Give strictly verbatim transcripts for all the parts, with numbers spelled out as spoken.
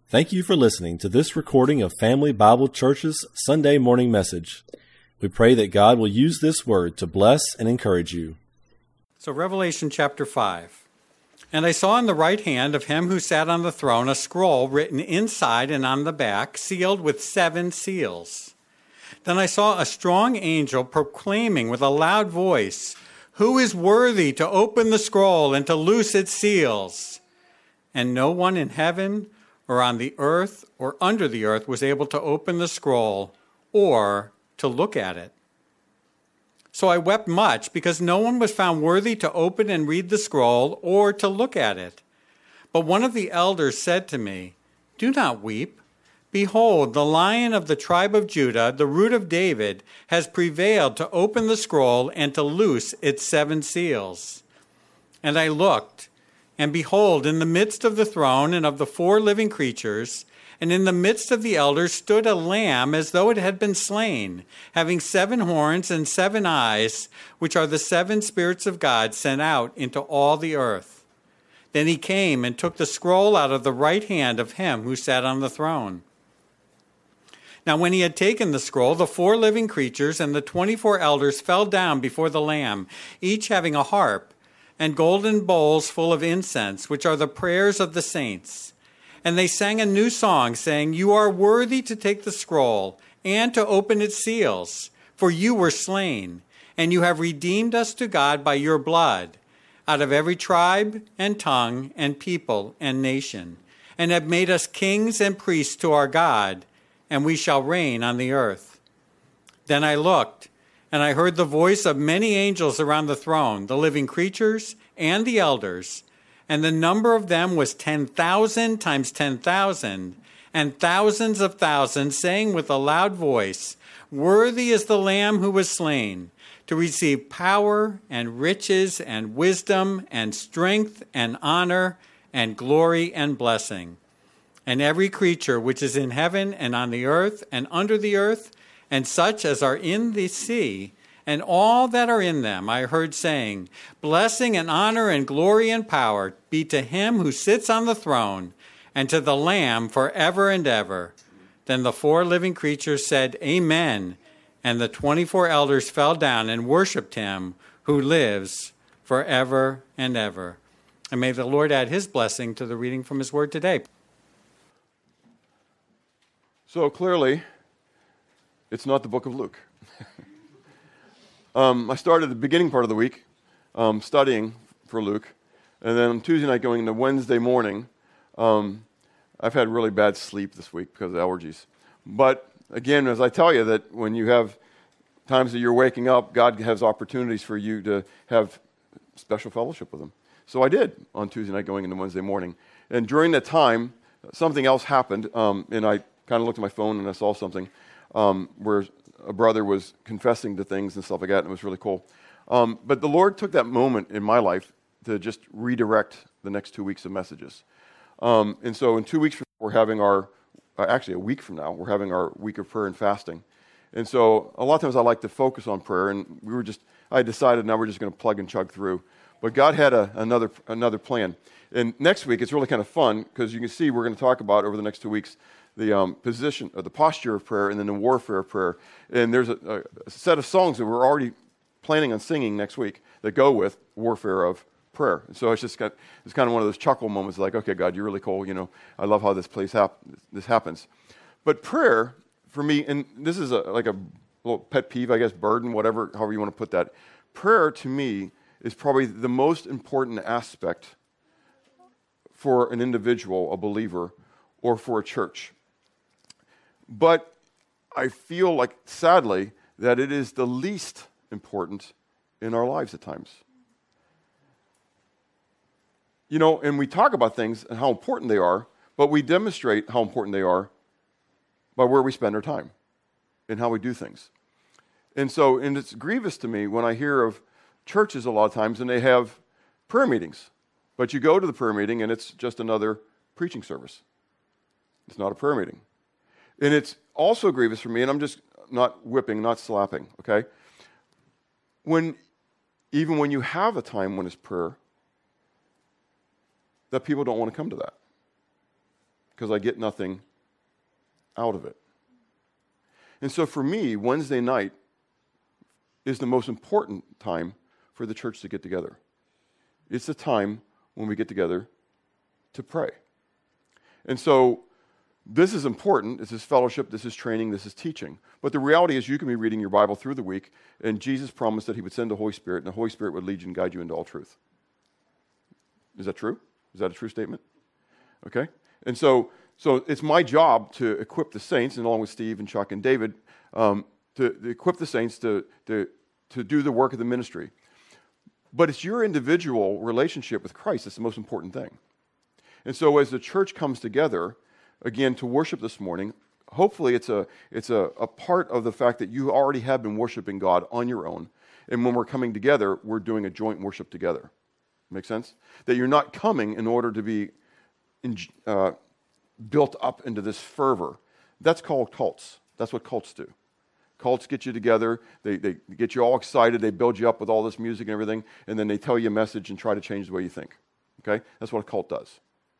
Thank you for listening to this recording of Family Bible Church's Sunday morning message. We pray that God will use this word to bless and encourage you. So Revelation chapter five. And I saw in the right hand of him who sat on the throne a scroll written inside and on the back, sealed with seven seals. Then I saw a strong angel proclaiming with a loud voice, "Who is worthy to open the scroll and to loose its seals?" And no one in heaven or on the earth or under the earth was able to open the scroll or to look at it. So I wept much because no one was found worthy to open and read the scroll or to look at it. But one of the elders said to me, "Do not weep. Behold, the Lion of the tribe of Judah, the Root of David, has prevailed to open the scroll and to loose its seven seals." And I looked, and behold, in the midst of the throne and of the four living creatures, and in the midst of the elders stood a lamb as though it had been slain, having seven horns and seven eyes, which are the seven spirits of God sent out into all the earth. Then he came and took the scroll out of the right hand of him who sat on the throne. Now when he had taken the scroll, the four living creatures and the twenty-four elders fell down before the Lamb, each having a harp, and golden bowls full of incense, which are the prayers of the saints. And they sang a new song, saying, "You are worthy to take the scroll and to open its seals, for you were slain, and you have redeemed us to God by your blood, out of every tribe and tongue and people and nation, and have made us kings and priests to our God, and we shall reign on the earth." Then I looked, and I heard the voice of many angels around the throne, the living creatures and the elders, and the number of them was ten thousand times ten thousand, and thousands of thousands, saying with a loud voice, "Worthy is the Lamb who was slain, to receive power and riches and wisdom and strength and honor and glory and blessing." And every creature which is in heaven and on the earth and under the earth, and such as are in the sea, and all that are in them, I heard saying, "Blessing and honor and glory and power be to him who sits on the throne, and to the Lamb forever and ever." Then the four living creatures said, "Amen." And the twenty-four elders fell down and worshipped him who lives forever and ever. And may the Lord add his blessing to the reading from his word today. So clearly, it's not the book of Luke. um, I started the beginning part of the week um, studying for Luke, and then on Tuesday night going into Wednesday morning, um, I've had really bad sleep this week because of allergies. But again, as I tell you, that when you have times that you're waking up, God has opportunities for you to have special fellowship with him. So I did on Tuesday night going into Wednesday morning. And during that time, something else happened, um, and I kind of looked at my phone and I saw something um, where a brother was confessing to things and stuff like that, and it was really cool. Um, but the Lord took that moment in my life to just redirect the next two weeks of messages. Um, and so in two weeks from now, we're having our, uh, actually a week from now, we're having our week of prayer and fasting. And so a lot of times I like to focus on prayer, and we were just, I decided now we're just going to plug and chug through. But God had a, another another plan. And next week, it's really kind of fun, because you can see we're going to talk about over the next two weeks the um, position, or the posture of prayer, and then the warfare of prayer. And there's a, a set of songs that we're already planning on singing next week that go with warfare of prayer. And so it's just got, it's kind of one of those chuckle moments, like, okay, God, you're really cool. You know, I love how this place hap- this happens. But prayer, for me, and this is a, like a little pet peeve, I guess, burden, whatever, however you want to put that. Prayer, to me, is probably the most important aspect for an individual, a believer, or for a church. But I feel like, sadly, that it is the least important in our lives at times. You know, and we talk about things and how important they are, but we demonstrate how important they are by where we spend our time and how we do things. And so, and it's grievous to me when I hear of churches a lot of times and they have prayer meetings, but you go to the prayer meeting and it's just another preaching service. It's not a prayer meeting. And it's also grievous for me, and I'm just not whipping, not slapping, okay? When, even when you have a time when it's prayer, that people don't want to come to that. because I get nothing out of it. And so for me, Wednesday night is the most important time for the church to get together. It's the time when we get together to pray. And so this is important. This is fellowship. This is training. This is teaching. But the reality is you can be reading your Bible through the week, and Jesus promised that he would send the Holy Spirit, and the Holy Spirit would lead you and guide you into all truth. Is that true? Is that a true statement? Okay. And so so it's my job to equip the saints, and along with Steve and Chuck and David, um, to, to equip the saints to, to, to do the work of the ministry. But it's your individual relationship with Christ that's the most important thing. And so as the church comes together, again, to worship this morning, hopefully it's a it's a, a part of the fact that you already have been worshiping God on your own. And when we're coming together, we're doing a joint worship together. Make sense? That you're not coming in order to be in, uh, built up into this fervor. That's called cults. That's what cults do. Cults get you together, they, they get you all excited, they build you up with all this music and everything, and then they tell you a message and try to change the way you think. Okay? That's what a cult does.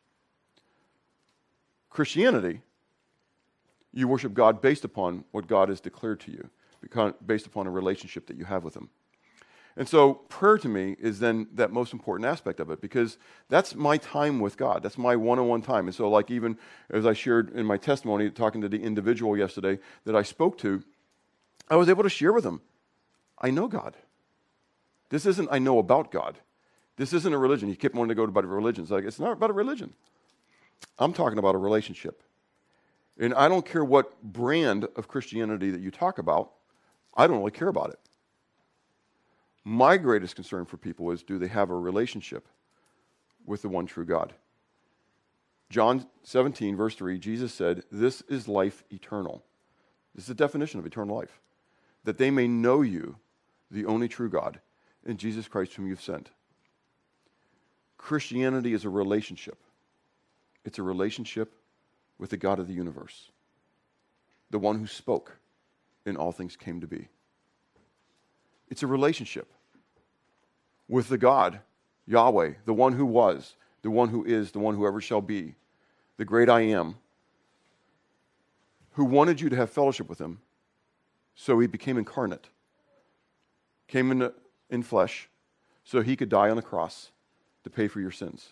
Christianity, you worship God based upon what God has declared to you, based upon a relationship that you have with him. And so prayer to me is then that most important aspect of it, because that's my time with God. That's my one-on-one time. And so like even as I shared in my testimony, talking to the individual yesterday that I spoke to, I was able to share with them, I know God. This isn't I know about God. This isn't a religion. He kept wanting to go about religions. Like, it's not about a religion. I'm talking about a relationship. And I don't care what brand of Christianity that you talk about. I don't really care about it. My greatest concern for people is, do they have a relationship with the one true God? John seventeen, verse three, Jesus said, this is life eternal. This is the definition of eternal life. That they may know you, the only true God, and Jesus Christ whom you've sent. Christianity is a relationship. It's a relationship with the God of the universe, the one who spoke and all things came to be. It's a relationship with the God, Yahweh, the one who was, the one who is, the one who ever shall be, the great I am, who wanted you to have fellowship with him, so he became incarnate, came in, in flesh, so he could die on the cross to pay for your sins.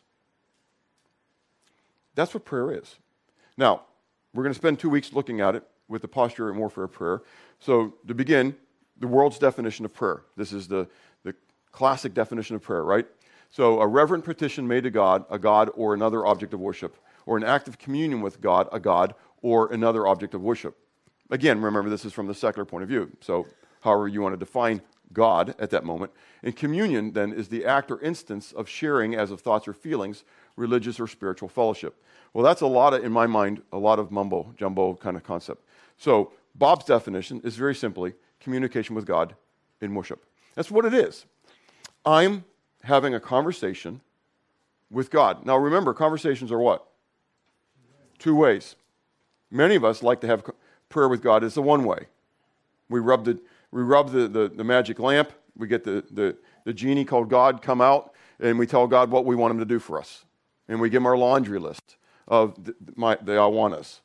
That's what prayer is. Now, we're going to spend two weeks looking at it with the posture and warfare of prayer. So, to begin, the world's definition of prayer. This is the, the classic definition of prayer, right? So, a reverent petition made to God, a God or another object of worship, or an act of communion with God, a God or another object of worship. Again, remember, this is from the secular point of view. So, however you want to define God at that moment. And communion, then, is the act or instance of sharing as of thoughts or feelings, religious or spiritual fellowship. Well, that's a lot of, in my mind, a lot of mumbo jumbo kind of concept. So Bob's definition is very simply communication with God in worship. That's what it is. I'm having a conversation with God. Now remember, conversations are what? Two ways. Many of us like to have prayer with God as the one way. We rub the we rub the, the, the magic lamp, we get the, the, the genie called God come out, and we tell God what we want him to do for us. And we give him our laundry list of the, my, the I want us.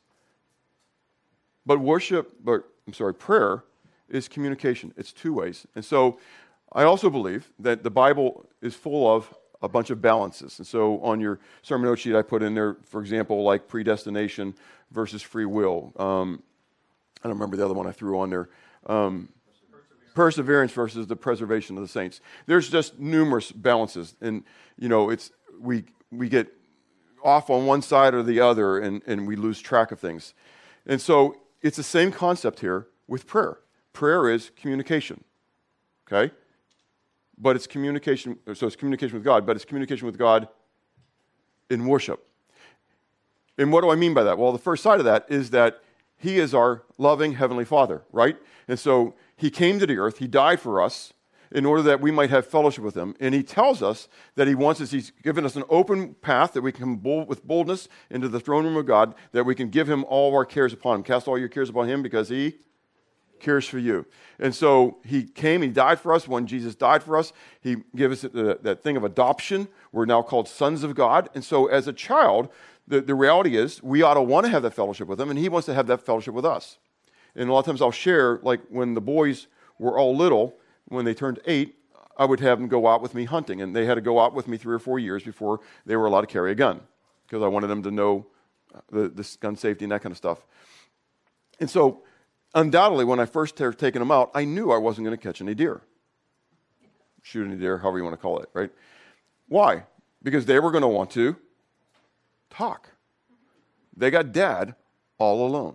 But worship, but I'm sorry, prayer is communication. It's two ways. And so I also believe that the Bible is full of a bunch of balances. And so on your sermon note sheet, I put in there, for example, like predestination versus free will. Um, I don't remember the other one I threw on there. Um, perseverance versus the preservation of the saints. There's just numerous balances. And, you know, it's we we get off on one side or the other, and, and we lose track of things. And so it's the same concept here with prayer. Prayer is communication, okay? But it's communication, so it's communication with God, but it's communication with God in worship. And what do I mean by that? Well, the first side of that is that he is our loving Heavenly Father, right? And so he came to the earth, he died for us, in order that we might have fellowship with him. And he tells us that he wants us, he's given us an open path that we can come bold, with boldness into the throne room of God, that we can give him all of our cares upon him. Cast all your cares upon him because he cares for you. And so he came, he died for us. When Jesus died for us, he gave us that, that thing of adoption. We're now called sons of God. And so as a child, the, the reality is we ought to want to have that fellowship with him, and he wants to have that fellowship with us. And a lot of times I'll share, like when the boys were all little, when they turned eight, I would have them go out with me hunting. And they had to go out with me three or four years before they were allowed to carry a gun, because I wanted them to know the, the gun safety and that kind of stuff. And so undoubtedly, when I first started taking them out, I knew I wasn't going to catch any deer. Shoot any deer, however you want to call it, right? Why? Because they were going to want to talk. They got Dad all alone.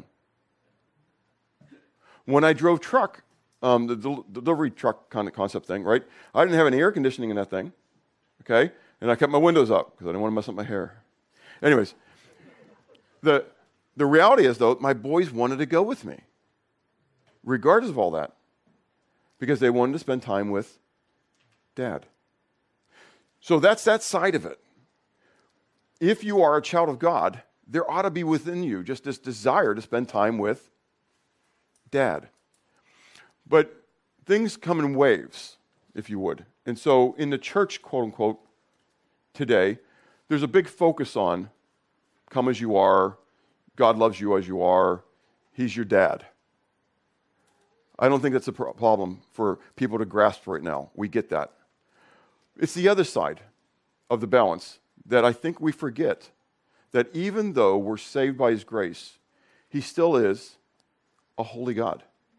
When I drove truck, um, the, del- the delivery truck kind of concept thing, right? I didn't have any air conditioning in that thing, okay? And I kept my windows up because I didn't want to mess up my hair. Anyways, the the reality is, though, my boys wanted to go with me, regardless of all that, because they wanted to spend time with Dad. So that's that side of it. If you are a child of God, there ought to be within you just this desire to spend time with Dad. But things come in waves, if you would. And so in the church, quote unquote, today, there's a big focus on come as you are, God loves you as you are, he's your dad. I don't think that's a pro- problem for people to grasp right now. We get that. It's the other side of the balance that I think we forget, that even though we're saved by his grace, he still is a holy God.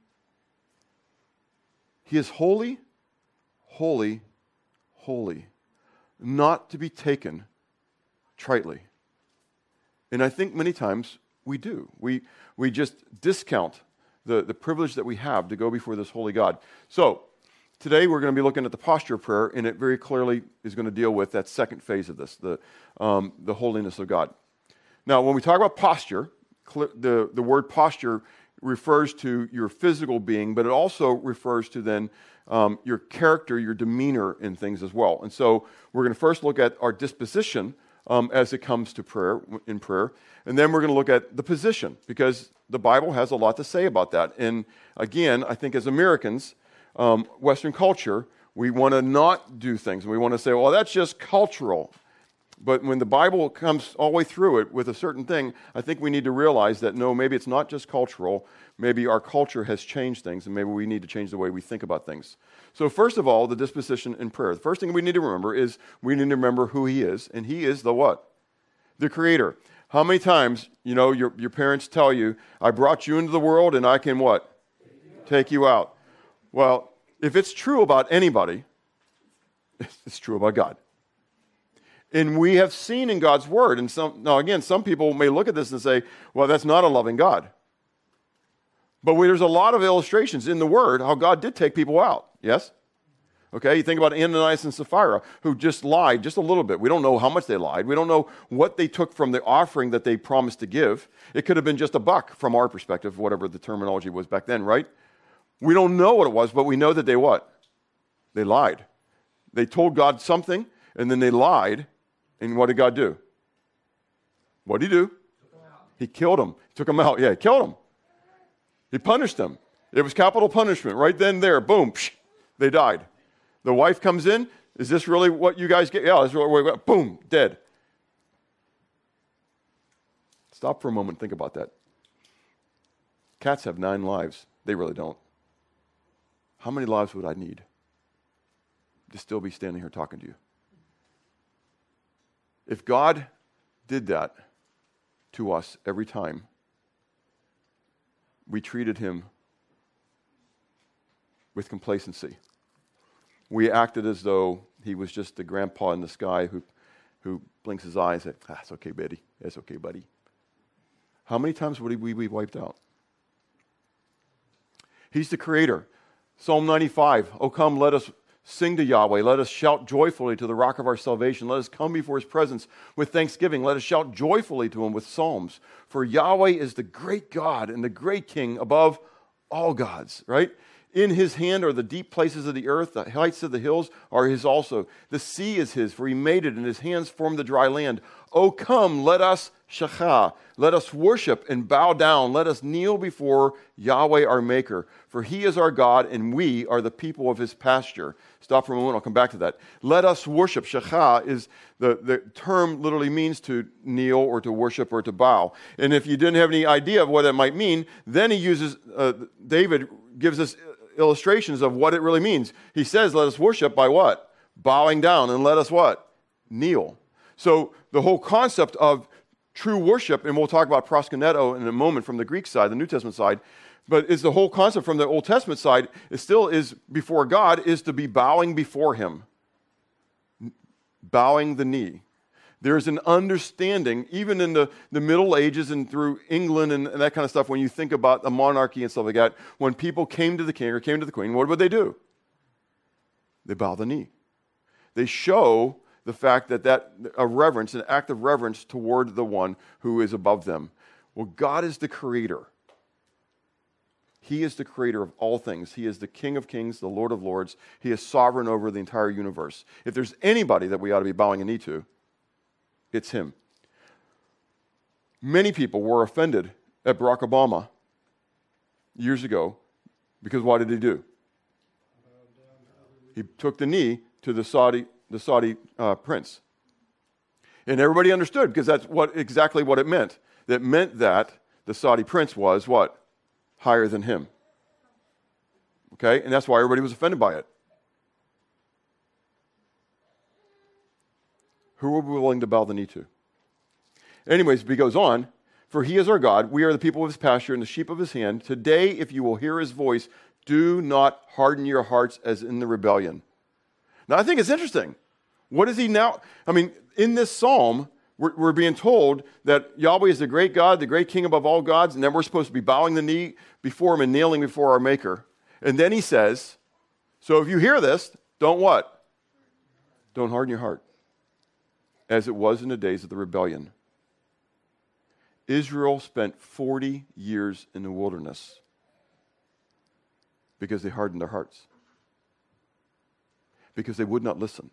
He is holy, holy, holy, not to be taken tritely. And I think many times we do. We we just discount the, the privilege that we have to go before this holy God. So, today we're going to be looking at the posture of prayer, and it very clearly is going to deal with that second phase of this, the um, the holiness of God. Now, when we talk about posture, cl- the, the word posture refers to your physical being, but it also refers to then um, your character, your demeanor in things as well. And so we're going to first look at our disposition um, as it comes to prayer, in prayer, and then we're going to look at the position, because the Bible has a lot to say about that. And again, I think as Americans, um, Western culture, we want to not do things, and we want to say, well, that's just cultural. But when the Bible comes all the way through it with a certain thing, I think we need to realize that, no, maybe it's not just cultural. Maybe our culture has changed things, and maybe we need to change the way we think about things. So first of all, the disposition in prayer. The first thing we need to remember is we need to remember who he is, and he is the what? The Creator. How many times, you know, your, your parents tell you, I brought you into the world, and I can what? Take you out. Well, if it's true about anybody, it's true about God. And we have seen in God's word, and some, now again, some people may look at this and say, well, that's not a loving God. But we, there's a lot of illustrations in the word how God did take people out, yes? Okay, you think about Ananias and Sapphira, who just lied just a little bit. We don't know how much they lied. We don't know what they took from the offering that they promised to give. It could have been just a buck from our perspective, whatever the terminology was back then, right? We don't know what it was, but we know that they what? They lied. They told God something, and then they lied. And what did God do? What did he do? He killed him. He took him out. Yeah, he killed him. He punished them. It was capital punishment. Right then, there, boom, psh, they died. The wife comes in. Is this really what you guys get? Yeah, this is what we got. Boom, dead. Stop for a moment and think about that. Cats have nine lives. They really don't. How many lives would I need to still be standing here talking to you? If God did that to us every time we treated him with complacency, we acted as though he was just the grandpa in the sky who, who blinks his eye and says, ah, it's okay, Betty. It's okay, buddy. How many times would we be wiped out? He's the Creator. Psalm ninety-five, oh come, let us sing to Yahweh. Let us shout joyfully to the rock of our salvation. Let us come before his presence with thanksgiving. Let us shout joyfully to him with psalms. For Yahweh is the great God and the great King above all gods, right? In his hand are the deep places of the earth. The heights of the hills are his also. The sea is his, for he made it, and his hands formed the dry land. "Oh, come, let us shachah, let us worship and bow down. Let us kneel before Yahweh our Maker. For he is our God, and we are the people of his pasture." Stop for a moment, I'll come back to that. Let us worship. Shachah is, the, the term literally means to kneel or to worship or to bow. And if you didn't have any idea of what that might mean, then he uses, uh, David gives us illustrations of what it really means. He says, let us worship by what? Bowing down, and let us what? Kneel. So the whole concept of true worship, and we'll talk about proskuneo in a moment from the Greek side, the New Testament side, but is the whole concept from the Old Testament side, it still is before God, is to be bowing before him. Bowing the knee. There's an understanding, even in the, the Middle Ages and through England and, and that kind of stuff, when you think about the monarchy and stuff like that, when people came to the king or came to the queen, what would they do? They bow the knee. They show the fact that that a reverence, an act of reverence toward the one who is above them. Well, God is the creator. He is the creator of all things. He is the King of kings, the Lord of lords. He is sovereign over the entire universe. If there's anybody that we ought to be bowing a knee to, it's him. Many people were offended at Barack Obama years ago because what did he do? He took the knee to the Saudi, the Saudi uh, prince. And everybody understood because that's what exactly what it meant. That meant that the Saudi prince was what? Higher than him. Okay? And that's why everybody was offended by it. Who were we willing to bow the knee to? Anyways, he goes on, "For he is our God, we are the people of his pasture and the sheep of his hand. Today, if you will hear his voice, do not harden your hearts as in the rebellion." Now, I think it's interesting. What is he now? I mean, in this psalm, we're, we're being told that Yahweh is the great God, the great King above all gods, and then we're supposed to be bowing the knee before him and kneeling before our Maker. And then he says, so if you hear this, don't what? Don't harden your heart, as it was in the days of the rebellion. Israel spent forty years in the wilderness because they hardened their hearts, because they would not listen.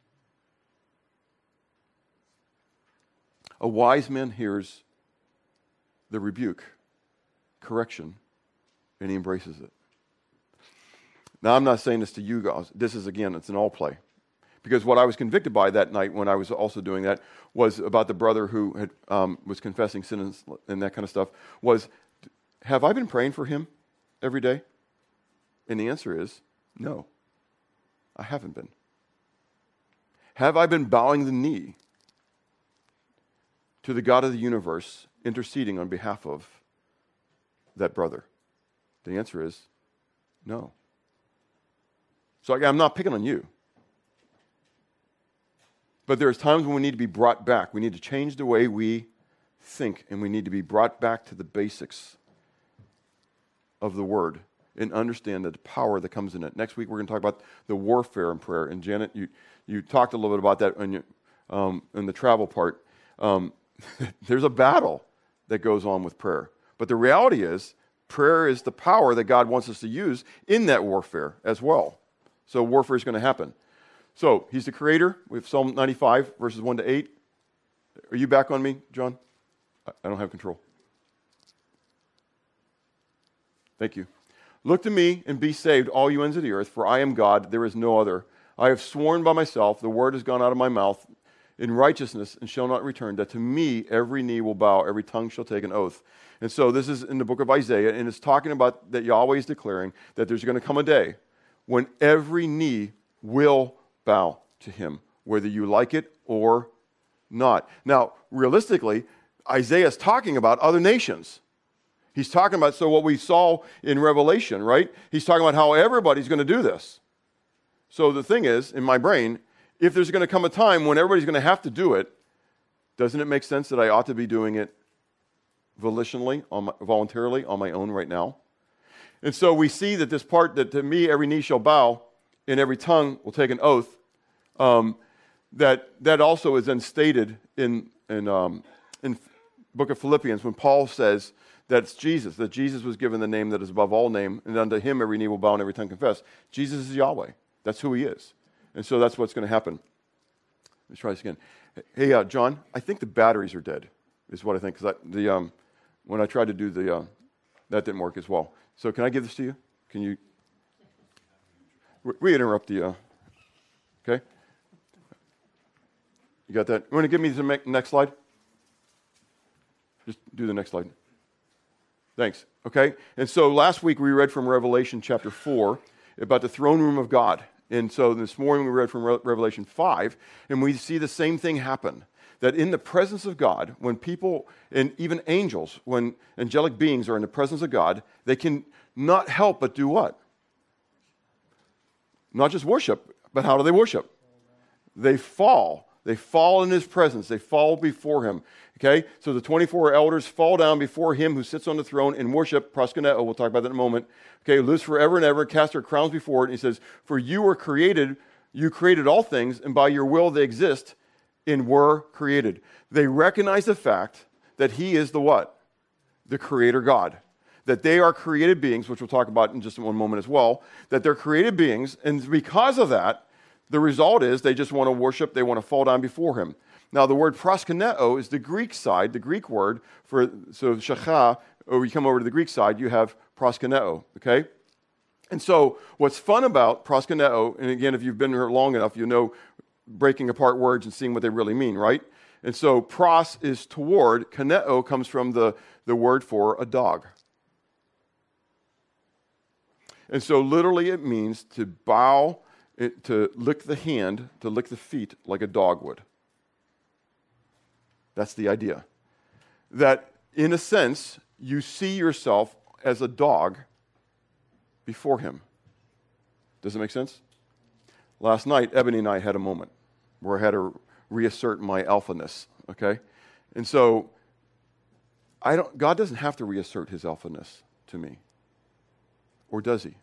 A wise man hears the rebuke, correction, and he embraces it. Now, I'm not saying this to you guys. This is, again, it's an all play. Because what I was convicted by that night when I was also doing that was about the brother who had, um, was confessing sin and, and that kind of stuff, was, have I been praying for him every day? And the answer is, no, I haven't been. Have I been bowing the knee to the God of the universe, interceding on behalf of that brother? The answer is no. So I'm not picking on you. But there's times when we need to be brought back. We need to change the way we think, and we need to be brought back to the basics of the Word and understand the power that comes in it. Next week, we're going to talk about the warfare in prayer. And Janet, you, you talked a little bit about that in, your, um, in the travel part. Um, there's a battle that goes on with prayer. But the reality is, prayer is the power that God wants us to use in that warfare as well. So warfare is going to happen. So, he's the creator. We have Psalm ninety-five, verses one to eight. Are you back on me, John? I don't have control. Thank you. "Look to me and be saved, all you ends of the earth, for I am God, there is no other. I have sworn by myself, the word has gone out of my mouth, in righteousness and shall not return, that to me every knee will bow, every tongue shall take an oath." And so this is in the book of Isaiah, and it's talking about that Yahweh is declaring that there's going to come a day when every knee will bow to him, whether you like it or not. Now, realistically, Isaiah is talking about other nations. He's talking about, so what we saw in Revelation, right? He's talking about how everybody's going to do this. So the thing is, in my brain, if there's going to come a time when everybody's going to have to do it, doesn't it make sense that I ought to be doing it volitionally, on my, voluntarily, on my own right now? And so we see that this part, that to me every knee shall bow, and every tongue will take an oath, um, that that also is then stated in in um, in book of Philippians when Paul says that it's Jesus, that Jesus was given the name that is above all name, and unto him every knee will bow and every tongue confess. Jesus is Yahweh. That's who he is. And so that's what's going to happen. Let's try this again. Hey, uh, John, I think the batteries are dead, is what I think. Because the um, when I tried to do the, uh, that didn't work as well. So can I give this to you? Can you re- interrupt the, uh, okay? You got that? You want to give me the next slide? Just do the next slide. Thanks. Okay? And so last week we read from Revelation chapter four about the throne room of God. And so this morning we read from Re- Revelation five, and we see the same thing happen. That in the presence of God, when people, and even angels, when angelic beings are in the presence of God, they can not help but do what? Not just worship, but how do they worship? They fall. They fall in his presence. They fall before him. Okay? So the twenty-four elders fall down before him who sits on the throne and worship, proskuneo, we'll talk about that in a moment. Okay, lives forever and ever, cast their crowns before it. And he says, for you were created, you created all things, and by your will they exist and were created. They recognize the fact that he is the what? The creator God. That they are created beings, which we'll talk about in just one moment as well, that they're created beings, and because of that, the result is they just want to worship, they want to fall down before him. Now, the word proskuneo is the Greek side, the Greek word for, so shachah, or you come over to the Greek side, you have proskuneo, okay? And so what's fun about proskuneo, and again, if you've been here long enough, you know breaking apart words and seeing what they really mean, right? And so pros is toward, kuneo comes from the, the word for a dog. And so literally it means to bow, it, to lick the hand, to lick the feet like a dog would. That's the idea. That in a sense, you see yourself as a dog before him. Does it make sense? Last night, Ebony and I had a moment where I had to reassert my alphaness, okay? And so I don't, God doesn't have to reassert his alphaness to me. Or does he?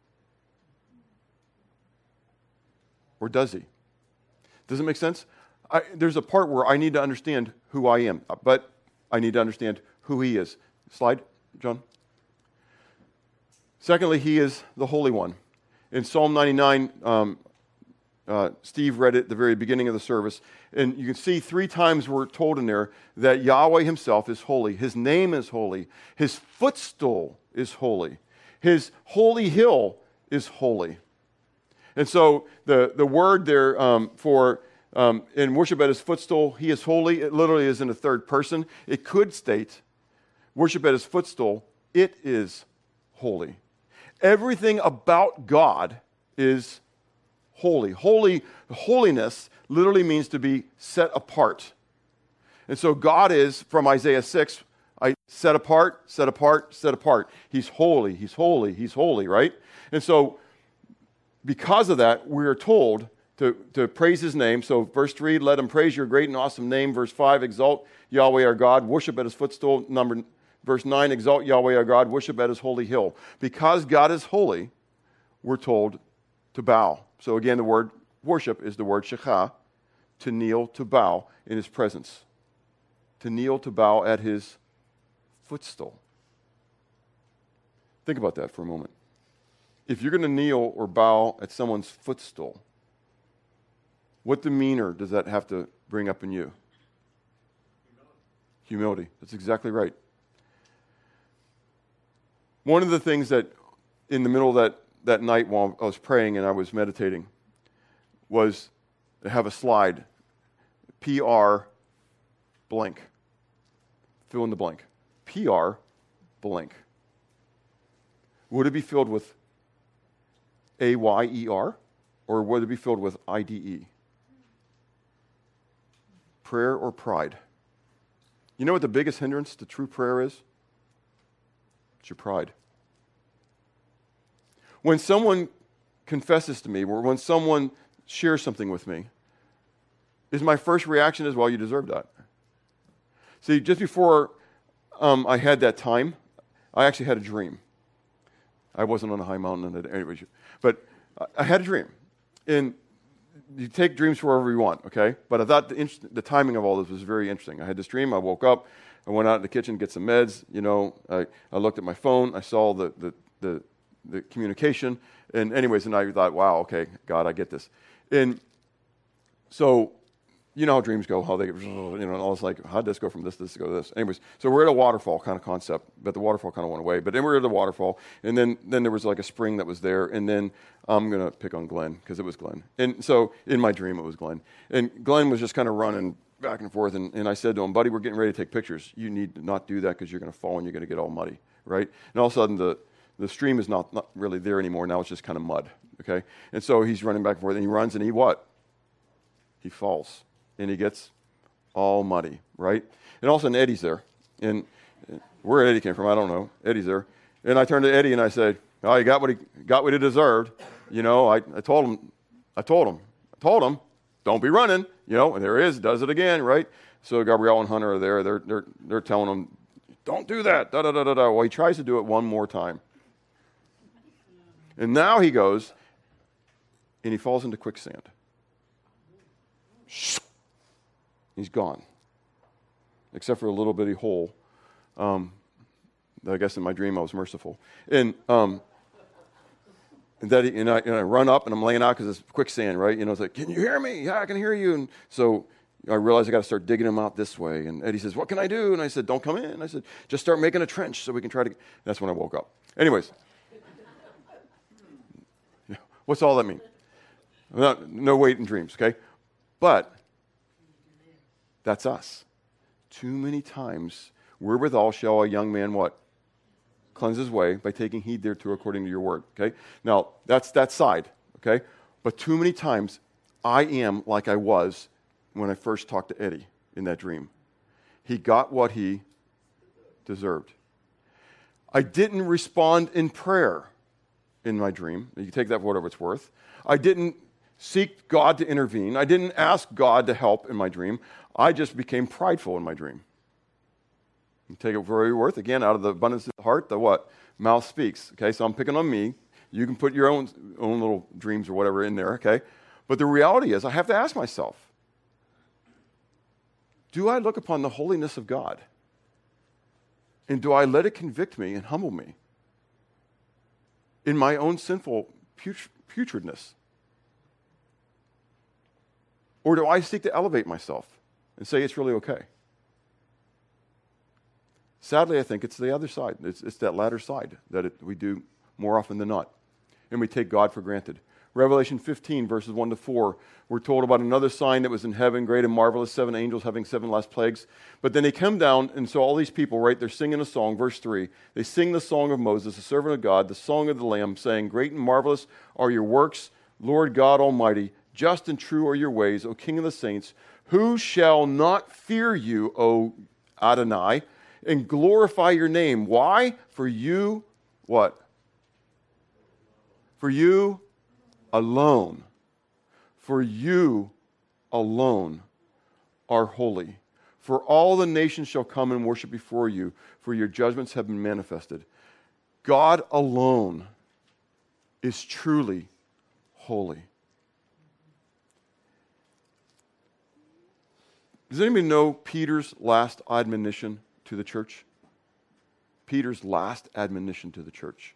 Or does he? Does it make sense? I, there's a part where I need to understand who I am, but I need to understand who he is. Slide, John. Secondly, he is the Holy One. In Psalm ninety-nine, um, uh, Steve read it at the very beginning of the service, and you can see three times we're told in there that Yahweh himself is holy. His name is holy. His footstool is holy. His holy hill is holy. And so the, the word there um, for um, in worship at his footstool, he is holy, it literally is in the third person. It could state, worship at his footstool, it is holy. Everything about God is holy. Holy, holiness literally means to be set apart. And so God is, from Isaiah six, I set apart, set apart, set apart. He's holy, he's holy, he's holy, right? And so because of that, we are told to, to praise his name. So verse three, let him praise your great and awesome name. Verse five, exalt Yahweh our God, worship at his footstool. Number Verse nine, exalt Yahweh our God, worship at his holy hill. Because God is holy, we're told to bow. So again, the word worship is the word shachah, to kneel, to bow in his presence. To kneel, to bow at his footstool. Think about that for a moment. If you're going to kneel or bow at someone's footstool, what demeanor does that have to bring up in you? Humility. Humility. That's exactly right. One of the things that in the middle of that, that night while I was praying and I was meditating was to have a slide, P R blank. Fill in the blank. P R blank. Would it be filled with A Y E R or would it be filled with I D E? Prayer or pride? You know what the biggest hindrance to true prayer is? It's your pride. When someone confesses to me, or when someone shares something with me, is my first reaction is, well, you deserve that. See, just before um, I had that time, I actually had a dream. I wasn't on a high mountain, and anyway, but I had a dream. And you take dreams wherever you want, okay? But I thought the, inter- the timing of all this was very interesting. I had this dream, I woke up, I went out in the kitchen to get some meds, you know, I, I looked at my phone, I saw the, the, the, the communication, and anyways, and I thought, wow, okay, God, I get this. And so you know how dreams go, how they, you know, and all it's like, how'd this go from this, this to go to this? Anyways, so we're at a waterfall kind of concept, but the waterfall kind of went away. But then we we're at the waterfall, and then, then there was like a spring that was there, and then I'm going to pick on Glenn, because it was Glenn. And so in my dream, it was Glenn. And Glenn was just kind of running back and forth, and, and I said to him, buddy, we're getting ready to take pictures. You need to not do that because you're going to fall and you're going to get all muddy, right? And all of a sudden, the, the stream is not, not really there anymore. Now it's just kind of mud, okay? And so he's running back and forth, and he runs, and he what? He falls, and he gets all muddy, right? And all of a sudden, Eddie's there. And where Eddie came from, I don't know. Eddie's there. And I turned to Eddie, and I said, oh, he got what he got what he deserved. You know, I, I told him, I told him, I told him, don't be running. You know, and there he is, does it again, right? So Gabrielle and Hunter are there. They're, they're, they're telling him, don't do that, da, da, da, da, da. Well, he tries to do it one more time. And now he goes, and he falls into quicksand. He's gone, except for a little bitty hole. Um, I guess in my dream I was merciful. And um, and, that he, and, I, and I run up, and I'm laying out because it's quicksand, right? You know, it's like, can you hear me? Yeah, I can hear you. And so I realized I got to start digging him out this way. And Eddie says, what can I do? And I said, don't come in. I said, just start making a trench so we can try to. That's when I woke up. Anyways, what's all that mean? No, no weight in dreams, okay? But that's us. Too many times, wherewithal shall a young man what? Cleanse his way by taking heed thereto according to your word, okay? Now, that's that side, okay? But too many times, I am like I was when I first talked to Eddie in that dream. He got what he deserved. I didn't respond in prayer in my dream. You can take that for whatever it's worth. I didn't seek God to intervene. I didn't ask God to help in my dream. I just became prideful in my dream. You take it for what it's worth. Again, out of the abundance of the heart, the what? Mouth speaks. Okay, so I'm picking on me. You can put your own, own little dreams or whatever in there, okay? But the reality is I have to ask myself, do I look upon the holiness of God? And do I let it convict me and humble me in my own sinful put- putridness? Or do I seek to elevate myself and say it's really okay? Sadly, I think it's the other side. It's, it's that latter side that it, we do more often than not. And we take God for granted. Revelation fifteen, verses one to four, we're told about another sign that was in heaven, great and marvelous, seven angels having seven last plagues. But then they come down, and so all these people, right, they're singing a song, verse three. They sing the song of Moses, the servant of God, the song of the Lamb, saying, great and marvelous are your works, Lord God Almighty. Just and true are your ways, O King of the saints. Who shall not fear you, O Adonai, and glorify your name? Why? For you, what? For you alone. For you alone are holy. For all the nations shall come and worship before you, for your judgments have been manifested. God alone is truly holy. Does anybody know Peter's last admonition to the church? Peter's last admonition to the church.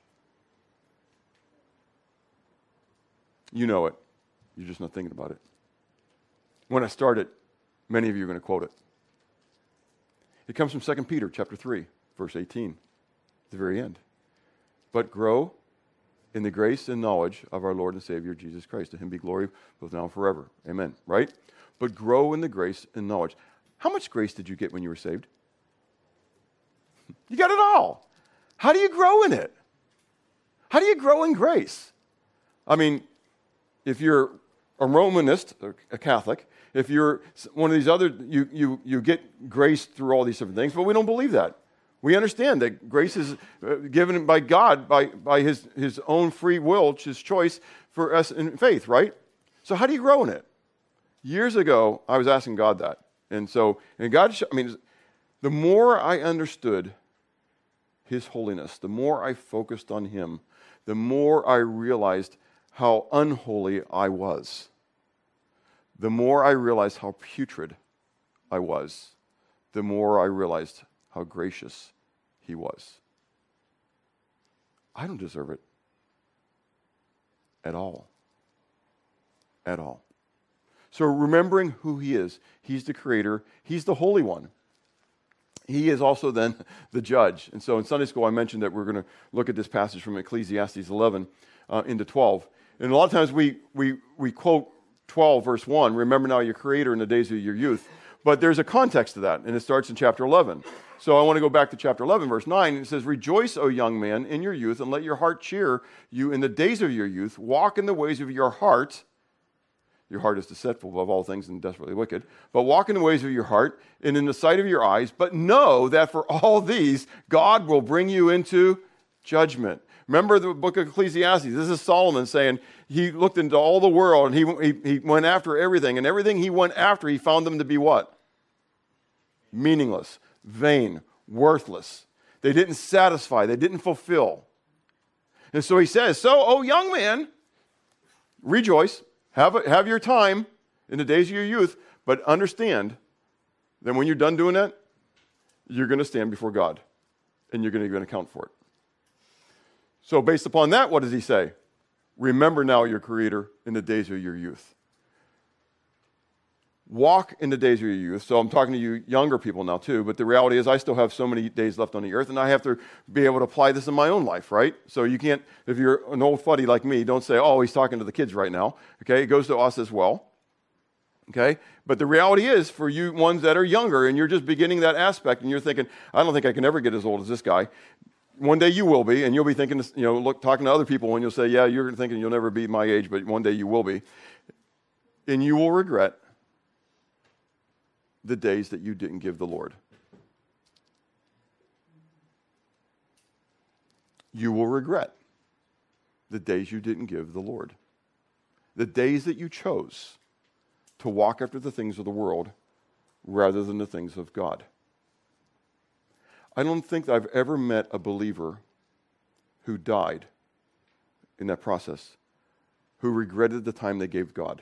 You know it. You're just not thinking about it. When I start it, many of you are going to quote it. It comes from Second Peter chapter three, verse eighteen, at the very end. But grow in the grace and knowledge of our Lord and Savior, Jesus Christ. To him be glory both now and forever. Amen. Right? But grow in the grace and knowledge. How much grace did you get when you were saved? You got it all. How do you grow in it? How do you grow in grace? I mean, if you're a Romanist, a Catholic, if you're one of these other, you, you, you get grace through all these different things, but we don't believe that. We understand that grace is given by God, by, by his, his own free will, his choice for us in faith, right? So how do you grow in it? Years ago, I was asking God that. And so, and God, I mean, the more I understood his holiness, the more I focused on him, the more I realized how unholy I was. The more I realized how putrid I was, the more I realized how gracious he was. I don't deserve it at all. At all. So remembering who he is. He's the creator. He's the Holy One. He is also then the judge. And so in Sunday school, I mentioned that we're going to look at this passage from Ecclesiastes eleven uh, into twelve. And a lot of times we, we, we quote twelve, verse one, remember now your creator in the days of your youth. But there's a context to that, and it starts in chapter eleven. So I want to go back to chapter eleven, verse nine. It says, rejoice, O young man, in your youth, and let your heart cheer you in the days of your youth. Walk in the ways of your heart. Your heart is deceitful above all things and desperately wicked. But walk in the ways of your heart and in the sight of your eyes. But know that for all these, God will bring you into judgment. Remember the book of Ecclesiastes. This is Solomon saying he looked into all the world and he, he, he went after everything. And everything he went after, he found them to be what? Meaningless, vain, worthless. They didn't satisfy. They didn't fulfill. And so he says, so, oh young man, rejoice. Have, a, have your time in the days of your youth, but understand that when you're done doing that, you're going to stand before God, and you're going to give an account for it. So based upon that, what does he say? Remember now your Creator in the days of your youth. Walk in the days of your youth. So I'm talking to you younger people now too, but the reality is I still have so many days left on the earth, and I have to be able to apply this in my own life, right? So you can't, if you're an old fuddy like me, don't say, oh, he's talking to the kids right now. Okay, it goes to us as well. Okay, but the reality is for you ones that are younger and you're just beginning that aspect and you're thinking, I don't think I can ever get as old as this guy. One day you will be, and you'll be thinking, you know, look, talking to other people when you'll say, yeah, you're thinking you'll never be my age, but one day you will be. And you will regret the days that you didn't give the Lord. You will regret the days you didn't give the Lord. The days that you chose to walk after the things of the world rather than the things of God. I don't think that I've ever met a believer who died in that process who regretted the time they gave God.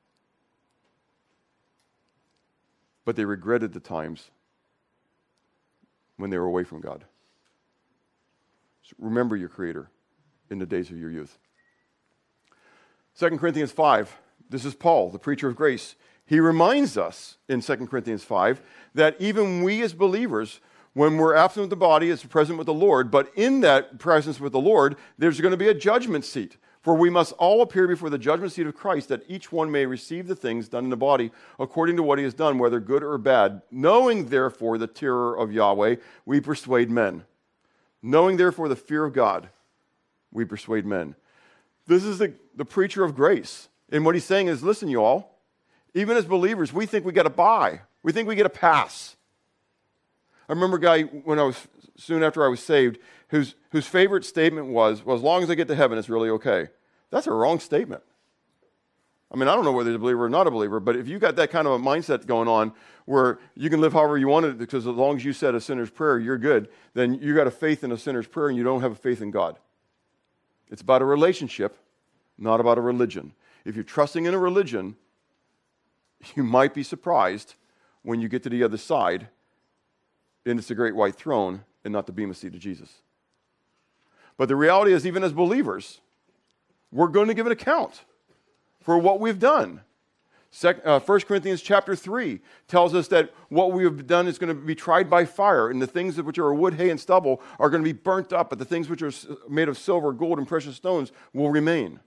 But they regretted the times when they were away from God. So remember your Creator in the days of your youth. Second Corinthians five, this is Paul, the preacher of grace. He reminds us in Second Corinthians five that even we as believers, when we're absent of the body, is present with the Lord, but in that presence with the Lord, there's going to be a judgment seat. For we must all appear before the judgment seat of Christ, that each one may receive the things done in the body according to what he has done, whether good or bad. Knowing, therefore, the terror of Yahweh, we persuade men. Knowing, therefore, the fear of God, we persuade men. This is the, the preacher of grace. And what he's saying is, listen, you all, even as believers, we think we get a buy. We think we get a pass. I remember a guy, when I was, soon after I was saved, whose, whose favorite statement was, well, as long as I get to heaven, it's really okay. That's a wrong statement. I mean, I don't know whether he's a believer or not a believer, but if you got that kind of a mindset going on where you can live however you want it because as long as you said a sinner's prayer, you're good, then you got a faith in a sinner's prayer and you don't have a faith in God. It's about a relationship, not about a religion. If you're trusting in a religion, you might be surprised when you get to the other side and it's the great white throne and not the bema seat of Jesus. But the reality is, even as believers, we're going to give an account for what we've done. Second, uh, First Corinthians chapter three tells us that what we have done is going to be tried by fire, and the things which are wood, hay, and stubble are going to be burnt up, but the things which are made of silver, gold, and precious stones will remain.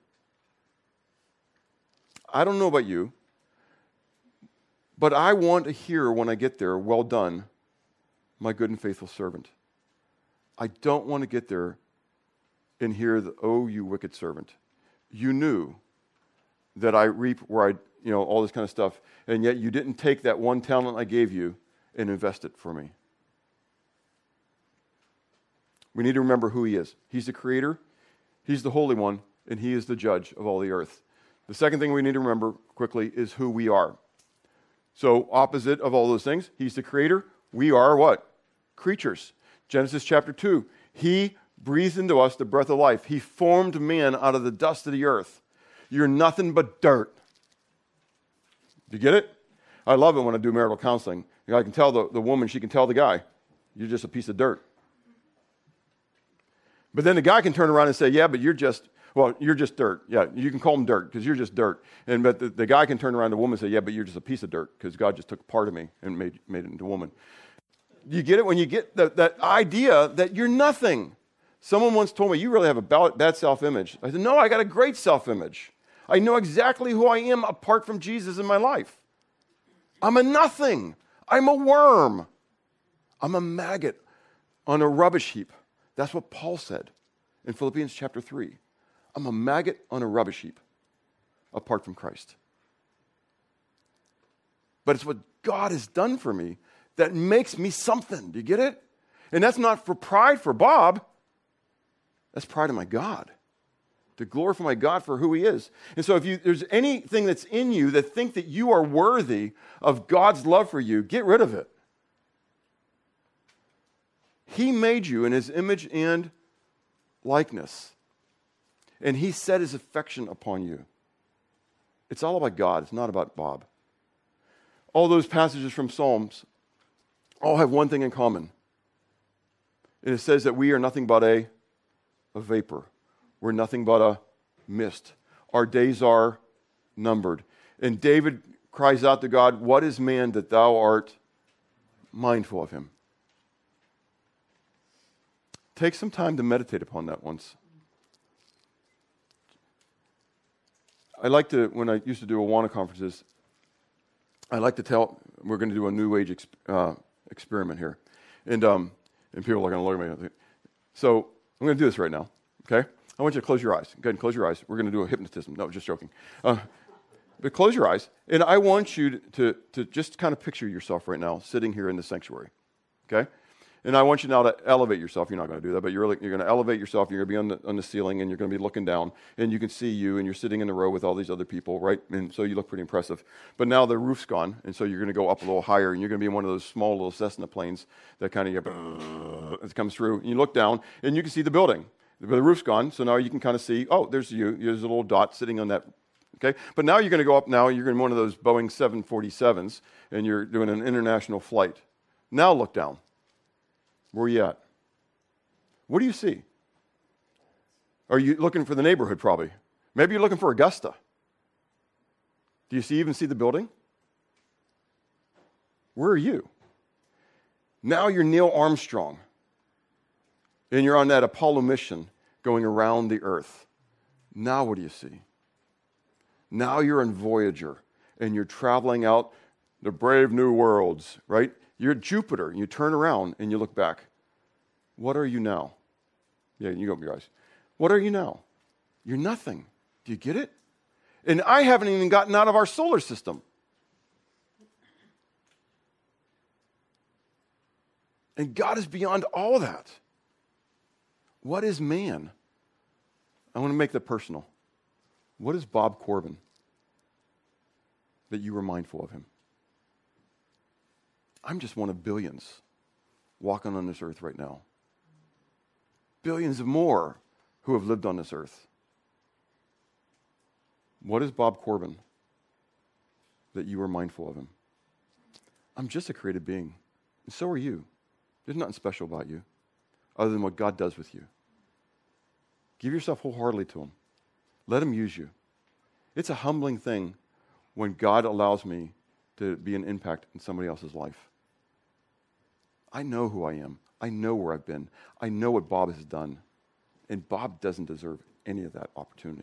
I don't know about you, but I want to hear when I get there, well done, my good and faithful servant. I don't want to get there and hear the, oh, you wicked servant. You knew that I reap where I, you know, all this kind of stuff, and yet you didn't take that one talent I gave you and invest it for me. We need to remember who he is. He's the creator, he's the Holy One, and he is the judge of all the earth. The second thing we need to remember quickly is who we are. So opposite of all those things, he's the creator. We are what? Creatures. Genesis chapter two. He breathed into us the breath of life. He formed man out of the dust of the earth. You're nothing but dirt. Do you get it? I love it when I do marital counseling. You know, I can tell the, the woman, she can tell the guy, you're just a piece of dirt. But then the guy can turn around and say, yeah, but you're just, Well, you're just dirt. Yeah, you can call him dirt because you're just dirt. And but the, the guy can turn around to the woman and say, yeah, but you're just a piece of dirt because God just took part of me and made, made it into a woman. You get it? When you get the, that idea that you're nothing. Someone once told me, you really have a bad self-image. I said, no, I got a great self-image. I know exactly who I am apart from Jesus in my life. I'm a nothing. I'm a worm. I'm a maggot on a rubbish heap. That's what Paul said in Philippians chapter three. I'm a maggot on a rubbish heap apart from Christ. But it's what God has done for me that makes me something. Do you get it? And that's not for pride for Bob. That's pride in my God. To glorify my God for who he is. And so if you, there's anything that's in you that think that you are worthy of God's love for you, get rid of it. He made you in his image and likeness. And he set his affection upon you. It's all about God. It's not about Bob. All those passages from Psalms all have one thing in common. And it says that we are nothing but a, a vapor. We're nothing but a mist. Our days are numbered. And David cries out to God, what is man that thou art mindful of him? Take some time to meditate upon that once. I like to, when I used to do Awana conferences, I like to tell, we're going to do a New Age exp, uh, experiment here. And um, and people are going to look at me. So I'm going to do this right now, okay? I want you to close your eyes. Go ahead and close your eyes. We're going to do a hypnotism. No, just joking. Uh, but close your eyes, and I want you to, to just kind of picture yourself right now sitting here in the sanctuary, okay? And I want you now to elevate yourself. You're not going to do that, but you're, you're going to elevate yourself. You're going to be on the, on the ceiling, and you're going to be looking down, and you can see you, and you're sitting in the row with all these other people, right? And so you look pretty impressive. But now the roof's gone, and so you're going to go up a little higher, and you're going to be in one of those small little Cessna planes that kind of it comes through. And you look down, and you can see the building. The roof's gone, so now you can kind of see, oh, there's you. There's a little dot sitting on that. Okay, but now you're going to go up now. You're going to be one of those Boeing seven forty-sevens, and you're doing an international flight. Now look down. Where are you at? What do you see? Are you looking for the neighborhood probably? Maybe you're looking for Augusta. Do you see, even see the building? Where are you? Now you're Neil Armstrong. And you're on that Apollo mission going around the earth. Now what do you see? Now you're on Voyager and you're traveling out the brave new worlds, right? You're at Jupiter, and you turn around and you look back. What are you now? Yeah, you open your eyes. What are you now? You're nothing. Do you get it? And I haven't even gotten out of our solar system. And God is beyond all that. What is man? I want to make that personal. What is Bob Corbin that you were mindful of him? I'm just one of billions walking on this earth right now. Billions of more who have lived on this earth. What is Bob Corbin that you were mindful of him? I'm just a created being. And so are you. There's nothing special about you other than what God does with you. Give yourself wholeheartedly to him. Let him use you. It's a humbling thing when God allows me to be an impact in somebody else's life. I know who I am. I know where I've been. I know what Bob has done. And Bob doesn't deserve any of that opportunity.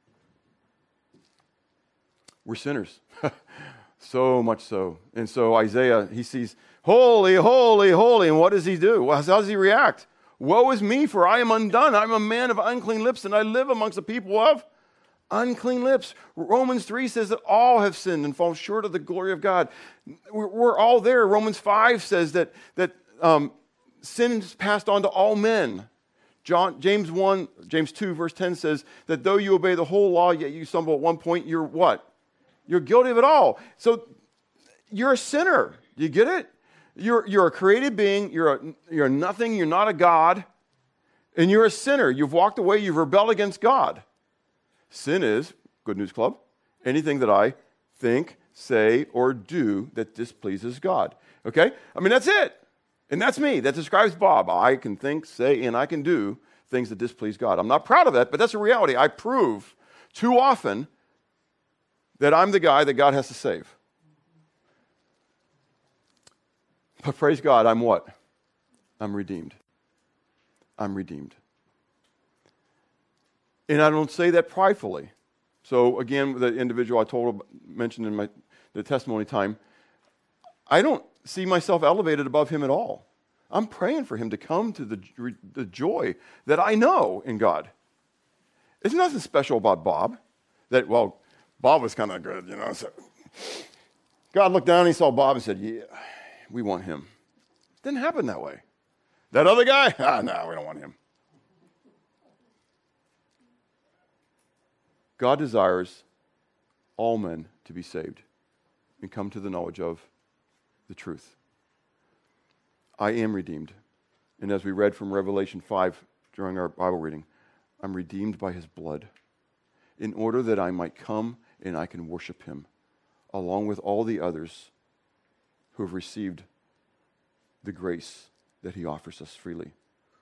We're sinners. So much so. And so Isaiah, he sees, holy, holy, holy. And what does he do? Well, how does he react? Woe is me, for I am undone. I'm a man of unclean lips, and I live amongst the people of unclean lips. Romans three says that all have sinned and fall short of the glory of God. We're, we're all there. Romans five says that, that um, sin is passed on to all men. John, James one, James two, verse ten says that though you obey the whole law, yet you stumble at one point, you're what? You're guilty of it all. So you're a sinner. Do you get it? You're, you're a created being. You're a, you're a nothing. You're not a God. And you're a sinner. You've walked away. You've rebelled against God. Sin is, Good News Club, anything that I think, say, or do that displeases God. Okay? I mean, that's it. And that's me. That describes Bob. I can think, say, and I can do things that displease God. I'm not proud of that, but that's a reality. I prove too often that I'm the guy that God has to save. But praise God, I'm what? I'm redeemed. I'm redeemed. And I don't say that pridefully. So again, the individual I told, mentioned in my the testimony time, I don't see myself elevated above him at all. I'm praying for him to come to the, the joy that I know in God. There's nothing special about Bob. That, well, Bob was kind of good, you know. So God looked down and he saw Bob and said, yeah, we want him. It didn't happen that way. That other guy? Ah, no, we don't want him. God desires all men to be saved and come to the knowledge of the truth. I am redeemed. And as we read from Revelation five during our Bible reading, I'm redeemed by his blood in order that I might come and I can worship him along with all the others who have received the grace that he offers us freely.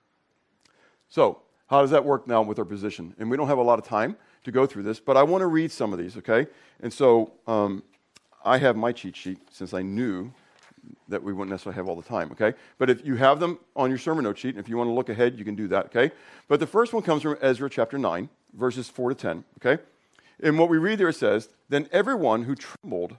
So, how does that work now with our position? And we don't have a lot of time to go through this, but I want to read some of these, okay? And so, um, I have my cheat sheet since I knew that we wouldn't necessarily have all the time, okay? But if you have them on your sermon note sheet, and if you want to look ahead, you can do that, okay? But the first one comes from Ezra chapter nine, verses four to ten, okay? And what we read there says, then everyone who trembled,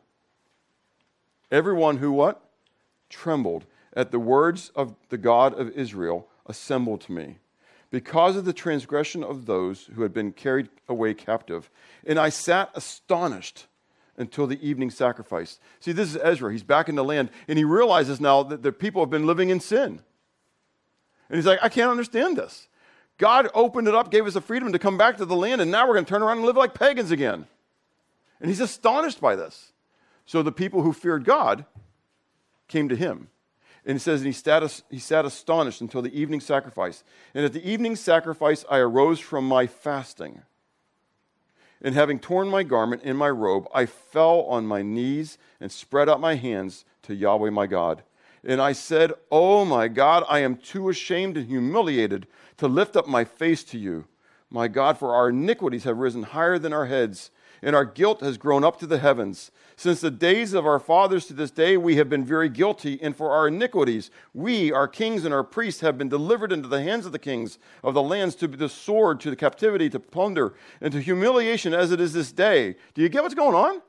everyone who what? Trembled at the words of the God of Israel assembled to me because of the transgression of those who had been carried away captive. And I sat astonished until the evening sacrifice. See, this is Ezra. He's back in the land, and he realizes now that the people have been living in sin. And he's like, I can't understand this. God opened it up, gave us the freedom to come back to the land, and now we're going to turn around and live like pagans again. And he's astonished by this. So the people who feared God came to him. And it says, and he sat, he sat astonished until the evening sacrifice. And at the evening sacrifice, I arose from my fasting. And having torn my garment and my robe, I fell on my knees and spread out my hands to Yahweh my God. And I said, oh my God, I am too ashamed and humiliated to lift up my face to you. My God, for our iniquities have risen higher than our heads, and our guilt has grown up to the heavens. Since the days of our fathers to this day, we have been very guilty, and for our iniquities, we, our kings and our priests, have been delivered into the hands of the kings of the lands, to the sword, to the captivity, to plunder, and to humiliation as it is this day. Do you get what's going on?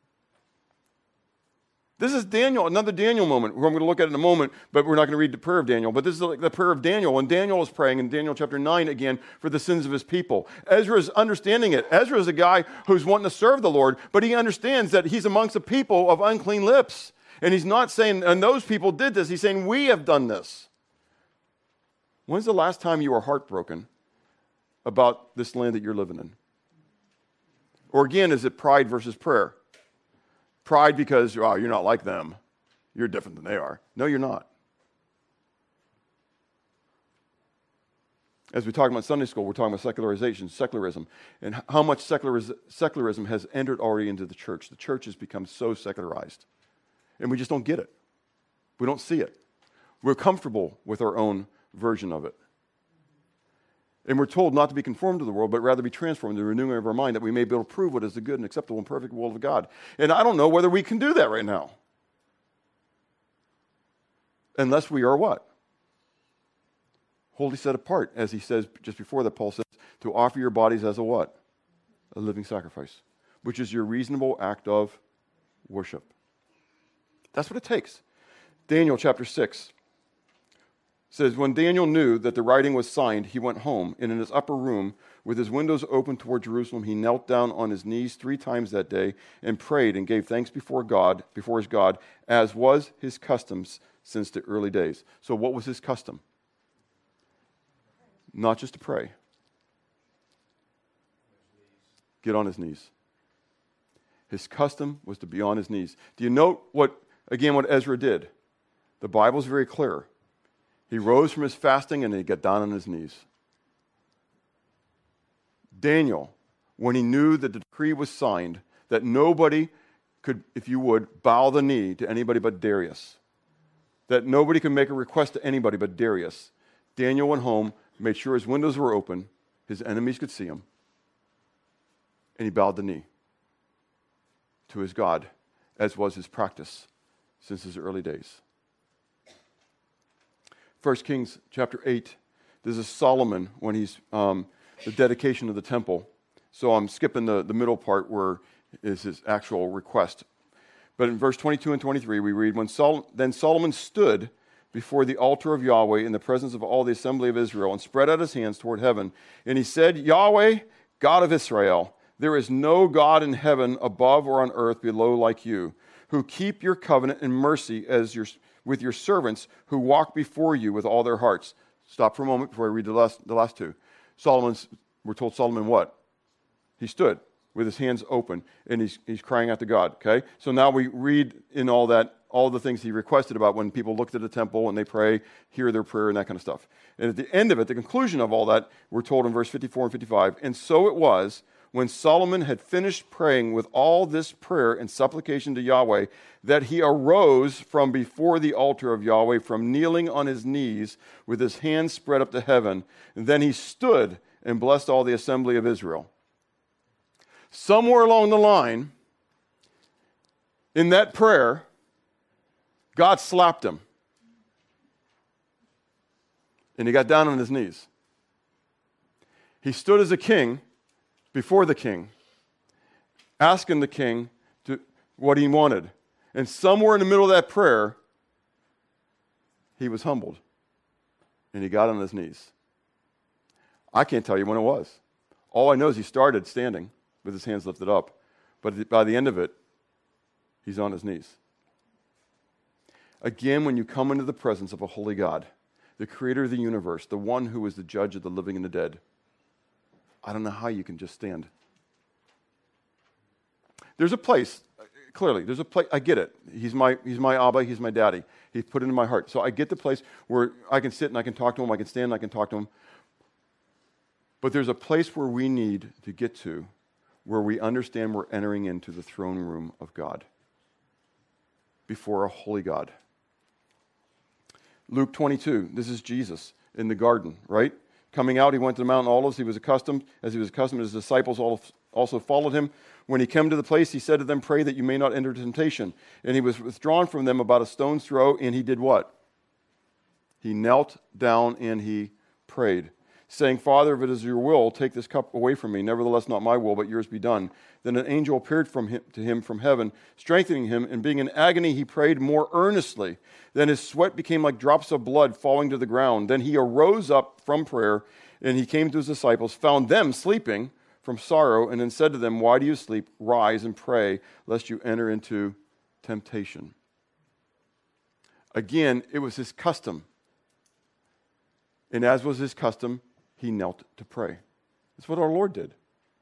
This is Daniel, another Daniel moment, who I'm going to look at in a moment, but we're not going to read the prayer of Daniel. But this is like the prayer of Daniel, and Daniel is praying in Daniel chapter nine again for the sins of his people. Ezra is understanding it. Ezra is a guy who's wanting to serve the Lord, but he understands that he's amongst a people of unclean lips. And he's not saying, and those people did this. He's saying, we have done this. When's the last time you were heartbroken about this land that you're living in? Or again, is it pride versus prayer? Pride because, oh, you're not like them. You're different than they are. No, you're not. As we talk about Sunday school, we're talking about secularization, secularism, and how much seculariz- secularism has entered already into the church. The church has become so secularized. And we just don't get it. We don't see it. We're comfortable with our own version of it. And we're told not to be conformed to the world, but rather be transformed in the renewing of our mind, that we may be able to prove what is the good and acceptable and perfect will of God. And I don't know whether we can do that right now. Unless we are what? Wholly set apart, as he says just before that, Paul says, to offer your bodies as a what? A living sacrifice, which is your reasonable act of worship. That's what it takes. Daniel chapter six. Says, when Daniel knew that the writing was signed, he went home, and in his upper room, with his windows open toward Jerusalem, he knelt down on his knees three times that day and prayed and gave thanks before God, before his God, as was his customs since the early days. So what was his custom? Not just to pray. Get on his knees. His custom was to be on his knees. Do you note what, again, what Ezra did? The Bible is very clear. He rose from his fasting and he got down on his knees. Daniel, when he knew that the decree was signed, that nobody could, if you would, bow the knee to anybody but Darius, that nobody could make a request to anybody but Darius, Daniel went home made sure his windows were open, his enemies could see him, and he bowed the knee to his God, as was his practice since his early days. First Kings chapter eight, this is Solomon when he's um, the dedication of the temple. So I'm skipping the, the middle part where is his actual request. But in verse twenty-two and twenty-three, we read, when Sol- Then Solomon stood before the altar of Yahweh in the presence of all the assembly of Israel and spread out his hands toward heaven. And he said, Yahweh, God of Israel, there is no God in heaven above or on earth below like you, who keep your covenant and mercy as your, with your servants who walk before you with all their hearts. Stop for a moment before I read the last, the last two. Solomon's, we're told Solomon what? He stood with his hands open, and he's he's crying out to God, okay? So now we read in all that, all the things he requested about when people looked at the temple and they pray, hear their prayer, and that kind of stuff. And at the end of it, the conclusion of all that, we're told in verse fifty-four and fifty-five, and so it was, when Solomon had finished praying with all this prayer and supplication to Yahweh, that he arose from before the altar of Yahweh, from kneeling on his knees with his hands spread up to heaven, and then he stood and blessed all the assembly of Israel. Somewhere along the line, in that prayer, God slapped him. And he got down on his knees. He stood as a king before the king, asking the king to, what he wanted. And somewhere in the middle of that prayer, he was humbled. And he got on his knees. I can't tell you when it was. All I know is he started standing with his hands lifted up. But by the end of it, he's on his knees. Again, when you come into the presence of a holy God, the creator of the universe, the one who is the judge of the living and the dead, I don't know how you can just stand. There's a place, clearly, there's a place, I get it. He's my, he's my Abba, he's my daddy. He's put it in my heart. So I get the place where I can sit and I can talk to him, I can stand and I can talk to him. But there's a place where we need to get to where we understand we're entering into the throne room of God before a holy God. Luke twenty-two, this is Jesus in the garden, right? Coming out, he went to the Mount Olives. He was accustomed, as he was accustomed, his disciples also followed him. When he came to the place, he said to them, pray that you may not enter temptation. And he was withdrawn from them about a stone's throw, and he did what? He knelt down and he prayed, saying, Father, if it is your will, take this cup away from me. Nevertheless, not my will, but yours be done. Then an angel appeared from him, to him from heaven, strengthening him, and being in agony, he prayed more earnestly. Then his sweat became like drops of blood falling to the ground. Then he arose up from prayer, and he came to his disciples, found them sleeping from sorrow, and then said to them, why do you sleep? Rise and pray, lest you enter into temptation. Again, it was his custom. And as was his custom, he knelt to pray. That's what our Lord did.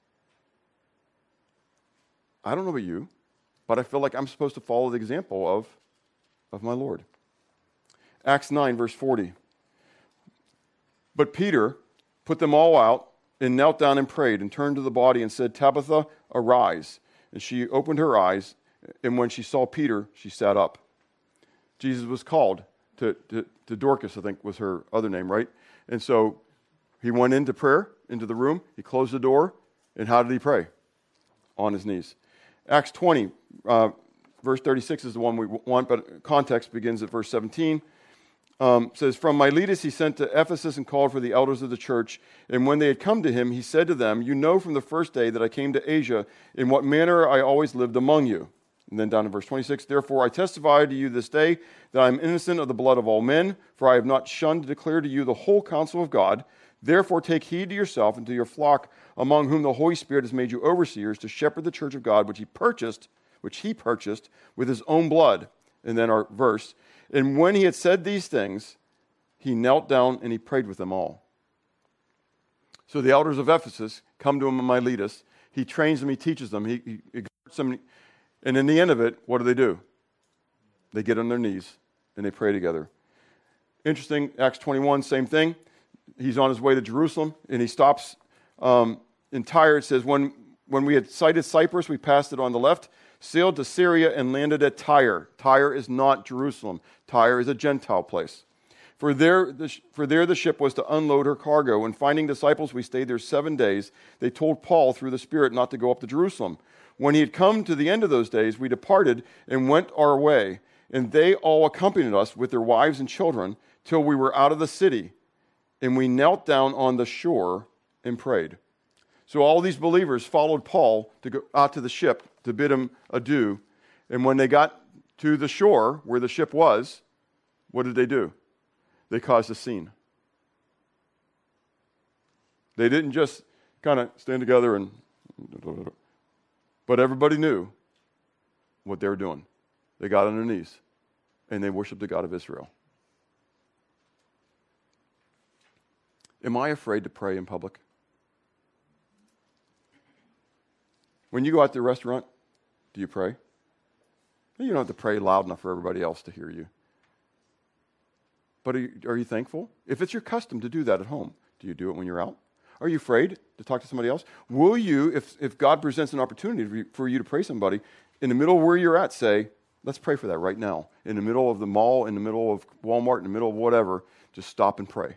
I don't know about you, but I feel like I'm supposed to follow the example of, of my Lord. Acts nine, verse forty. But Peter put them all out and knelt down and prayed and turned to the body and said, Tabitha, arise. And she opened her eyes, and when she saw Peter, she sat up. Jesus was called to, to, to Dorcas, I think was her other name, right? And so he went into prayer, into the room. He closed the door. And how did he pray? On his knees. Acts twenty, uh, verse thirty-six is the one we want, but context begins at verse seventeen. Um, says, from Miletus he sent to Ephesus and called for the elders of the church. And when they had come to him, he said to them, you know from the first day that I came to Asia, in what manner I always lived among you. And then down to verse twenty-six, therefore I testify to you this day that I am innocent of the blood of all men, for I have not shunned to declare to you the whole counsel of God. Therefore take heed to yourself and to your flock, among whom the Holy Spirit has made you overseers, to shepherd the church of God, which he purchased, which he purchased with his own blood. And then our verse, and when he had said these things, he knelt down and he prayed with them all. So the elders of Ephesus come to him in Miletus. He trains them, he teaches them, he, he exhorts them. And in the end of it, what do they do? They get on their knees and they pray together. Interesting, Acts twenty-one, same thing. He's on his way to Jerusalem and he stops um, in Tyre. It says, when, when we had sighted Cyprus, we passed it on the left, sailed to Syria and landed at Tyre. Tyre is not Jerusalem. Tyre is a Gentile place. For there, the, for there the ship was to unload her cargo, and finding disciples, we stayed there seven days. They told Paul through the Spirit not to go up to Jerusalem. When he had come to the end of those days, we departed and went our way, and they all accompanied us with their wives and children till we were out of the city, and we knelt down on the shore and prayed. So all these believers followed Paul to go out to the ship to bid him adieu, and when they got to the shore where the ship was, what did they do? They caused a scene. They didn't just kind of stand together and... But everybody knew what they were doing. They got on their knees, and they worshiped the God of Israel. Am I afraid to pray in public? When you go out to a restaurant, do you pray? You don't have to pray loud enough for everybody else to hear you. But are you, are you thankful? If it's your custom to do that at home, do you do it when you're out? Are you afraid to talk to somebody else? Will you, if, if God presents an opportunity for you to pray somebody, in the middle of where you're at, say, let's pray for that right now. In the middle of the mall, in the middle of Walmart, in the middle of whatever, just stop and pray.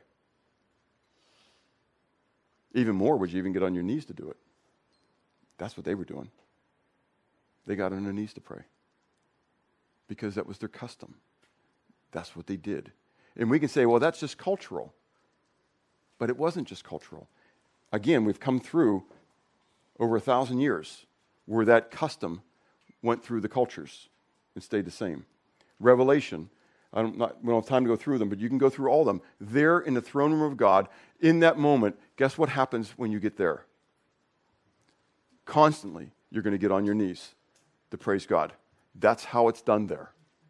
Even more, would you even get on your knees to do it? That's what they were doing. They got on their knees to pray. Because that was their custom. That's what they did. And we can say, well, that's just cultural. But it wasn't just cultural. Again, we've come through over a thousand years where that custom went through the cultures and stayed the same. Revelation, I don't, not, we don't have time to go through them, but you can go through all of them. There in the throne room of God, in that moment, guess what happens when you get there? Constantly, you're going to get on your knees to praise God. That's how it's done there.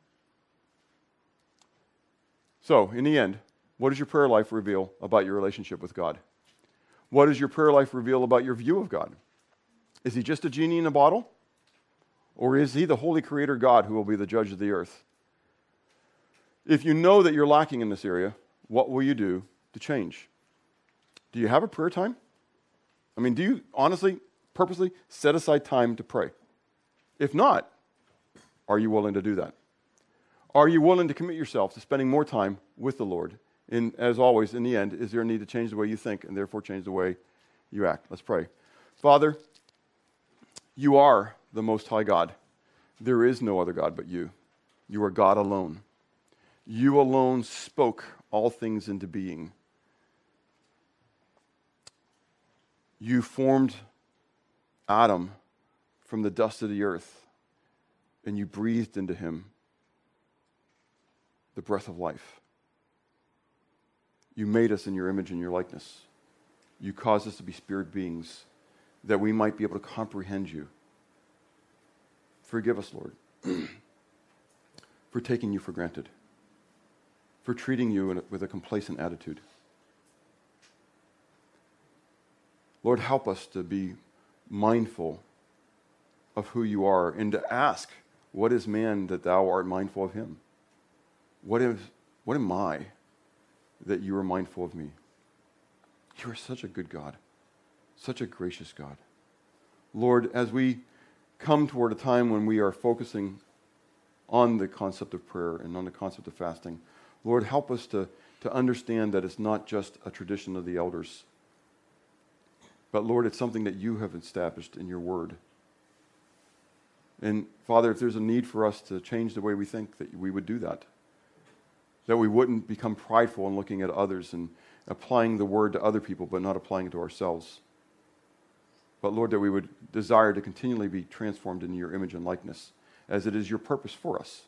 So, in the end, what does your prayer life reveal about your relationship with God? What does your prayer life reveal about your view of God? Is he just a genie in a bottle? Or is he the holy creator God who will be the judge of the earth? If you know that you're lacking in this area, what will you do to change? Do you have a prayer time? I mean, do you honestly, purposely set aside time to pray? If not, are you willing to do that? Are you willing to commit yourself to spending more time with the Lord? And as always, in the end, is there a need to change the way you think and therefore change the way you act? Let's pray. Father, you are the Most High God. There is no other God but you. You are God alone. You alone spoke all things into being. You formed Adam from the dust of the earth, and you breathed into him the breath of life. You made us in your image and your likeness. You caused us to be spirit beings that we might be able to comprehend you. Forgive us, Lord, for taking you for granted, for treating you in a, with a complacent attitude. Lord, help us to be mindful of who you are and to ask, what is man that thou art mindful of him? What is, what am I that you are mindful of me? You are such a good God, such a gracious God. Lord, as we come toward a time when we are focusing on the concept of prayer and on the concept of fasting, Lord, help us to, to understand that it's not just a tradition of the elders, but Lord, it's something that you have established in your word. And Father, if there's a need for us to change the way we think, that we would do that. That we wouldn't become prideful in looking at others and applying the word to other people, but not applying it to ourselves. But Lord, that we would desire to continually be transformed into your image and likeness, as it is your purpose for us.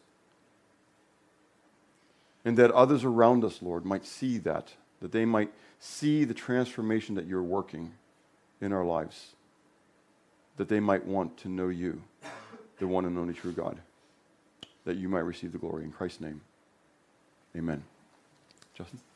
And that others around us, Lord, might see that, that they might see the transformation that you're working in our lives, that they might want to know you, the one and only true God, that you might receive the glory in Christ's name. Amen. Justin?